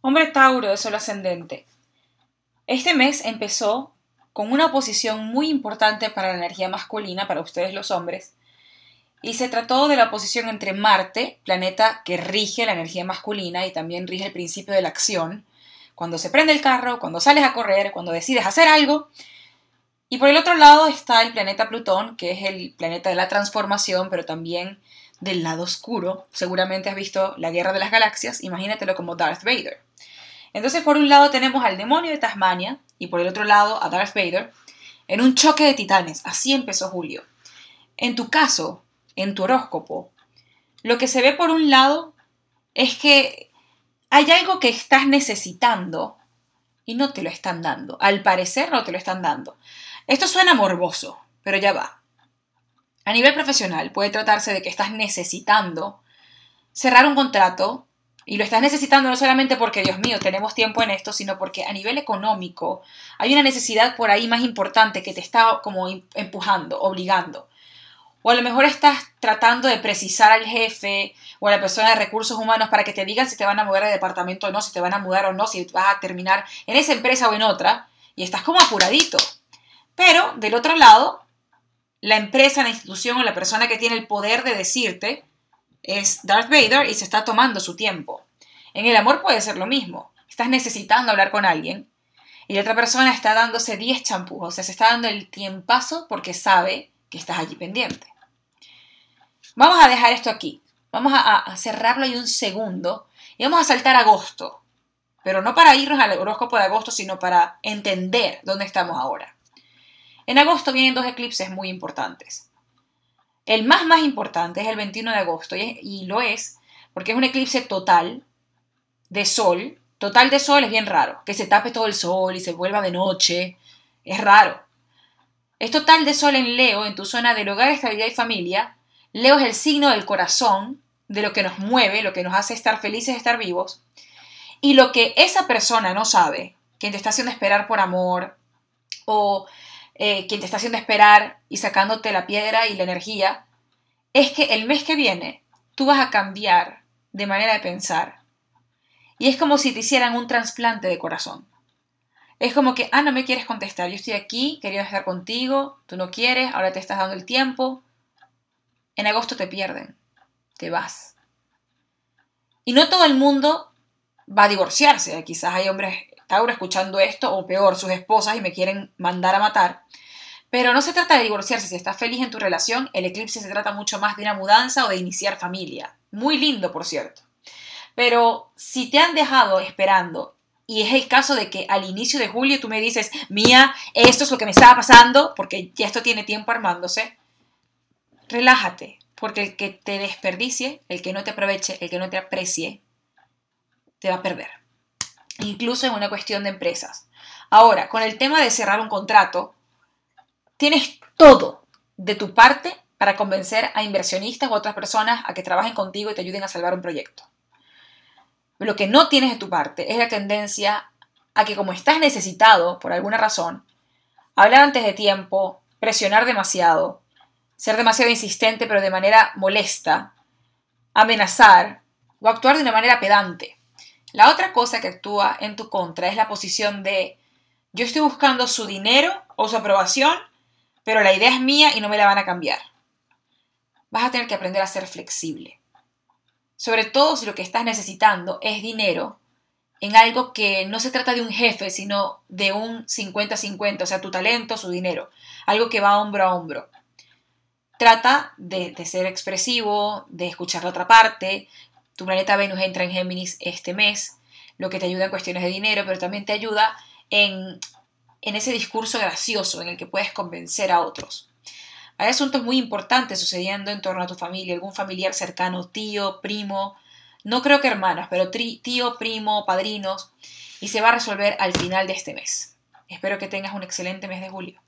Hombre Tauro de Sol ascendente. Este mes empezó con una oposición muy importante para la energía masculina, para ustedes los hombres, y se trató de la oposición entre Marte, planeta que rige la energía masculina y también rige el principio de la acción, cuando se prende el carro, cuando sales a correr, cuando decides hacer algo, y por el otro lado está el planeta Plutón, que es el planeta de la transformación, pero también del lado oscuro. Seguramente has visto la Guerra de las Galaxias, imagínatelo como Darth Vader. Entonces, por un lado tenemos al demonio de Tasmania y por el otro lado a Darth Vader en un choque de titanes. Así empezó julio. En tu caso, en tu horóscopo, lo que se ve por un lado es que hay algo que estás necesitando y no te lo están dando. Al parecer no te lo están dando. Esto suena morboso, pero ya va. A nivel profesional puede tratarse de que estás necesitando cerrar un contrato y lo estás necesitando no solamente porque, Dios mío, tenemos tiempo en esto, sino porque a nivel económico hay una necesidad por ahí más importante que te está como empujando, obligando. O a lo mejor estás tratando de precisar al jefe o a la persona de recursos humanos para que te digan si te van a mover de departamento o no, si te van a mudar o no, si vas a terminar en esa empresa o en otra, y estás como apuradito. Pero, del otro lado, la empresa, la institución o la persona que tiene el poder de decirte es Darth Vader y se está tomando su tiempo. En el amor puede ser lo mismo. Estás necesitando hablar con alguien y la otra persona está dándose 10 champús, o sea, se está dando el tiempazo porque sabe que estás allí pendiente. Vamos a dejar esto aquí. Vamos a cerrarlo ahí un segundo y vamos a saltar a agosto. Pero no para irnos al horóscopo de agosto, sino para entender dónde estamos ahora. En agosto vienen 2 eclipses muy importantes. El más importante es el 21 de agosto y lo es porque es un eclipse total de sol. Total de sol es bien raro, que se tape todo el sol y se vuelva de noche. Es raro. Es total de sol en Leo, en tu zona del hogar, estabilidad y familia. Leo es el signo del corazón, de lo que nos mueve, lo que nos hace estar felices, estar vivos. Y lo que esa persona no sabe, quien te está haciendo esperar por amor, o quien te está haciendo esperar y sacándote la piedra y la energía, es que el mes que viene tú vas a cambiar de manera de pensar. Y es como si te hicieran un trasplante de corazón. Es como que, no me quieres contestar, yo estoy aquí, quería estar contigo, tú no quieres, ahora te estás dando el tiempo. En agosto te pierden, te vas. Y no todo el mundo va a divorciarse. Quizás hay hombres Tauro escuchando esto, o peor, sus esposas y me quieren mandar a matar. Pero no se trata de divorciarse. Si estás feliz en tu relación, el eclipse se trata mucho más de una mudanza o de iniciar familia. Muy lindo, por cierto. Pero si te han dejado esperando, y es el caso de que al inicio de julio tú me dices, Mía, esto es lo que me estaba pasando, porque ya esto tiene tiempo armándose, relájate, porque el que te desperdicie, el que no te aproveche, el que no te aprecie, te va a perder. Incluso en una cuestión de empresas. Ahora, con el tema de cerrar un contrato, tienes todo de tu parte para convencer a inversionistas u otras personas a que trabajen contigo y te ayuden a salvar un proyecto. Lo que no tienes de tu parte es la tendencia a que, como estás necesitado por alguna razón, hablar antes de tiempo, presionar demasiado, ser demasiado insistente pero de manera molesta, amenazar o actuar de una manera pedante. La otra cosa que actúa en tu contra es la posición de yo estoy buscando su dinero o su aprobación, pero la idea es mía y no me la van a cambiar. Vas a tener que aprender a ser flexible. Sobre todo si lo que estás necesitando es dinero en algo que no se trata de un jefe, sino de un 50-50, o sea, tu talento, su dinero. Algo que va hombro a hombro. Trata de ser expresivo, de escuchar la otra parte. Tu planeta Venus entra en Géminis este mes, lo que te ayuda en cuestiones de dinero, pero también te ayuda en ese discurso gracioso en el que puedes convencer a otros. Hay asuntos muy importantes sucediendo en torno a tu familia, algún familiar cercano, tío, primo, no creo que hermanas, pero tío, primo, padrinos, y se va a resolver al final de este mes. Espero que tengas un excelente mes de julio.